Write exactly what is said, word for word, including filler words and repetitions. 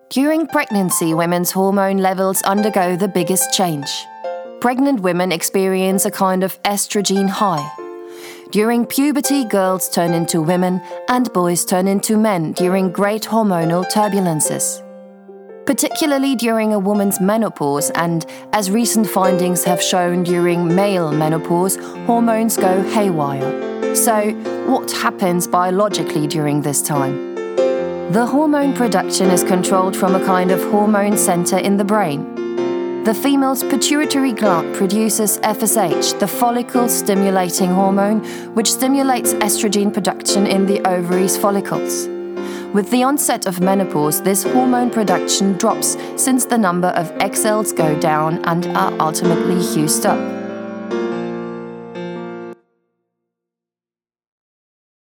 During pregnancy, women's hormone levels undergo the biggest change. Pregnant women experience a kind of estrogen high. During puberty, girls turn into women and boys turn into men during great hormonal turbulences. Particularly during a woman's menopause and, as recent findings have shown, during male menopause, hormones go haywire. So, what happens biologically during this time? The hormone production is controlled from a kind of hormone center in the brain. The female's pituitary gland produces F S H, the follicle-stimulating hormone, which stimulates estrogen production in the ovaries' follicles. With the onset of menopause, this hormone production drops since the number of egg cells go down and are ultimately used up.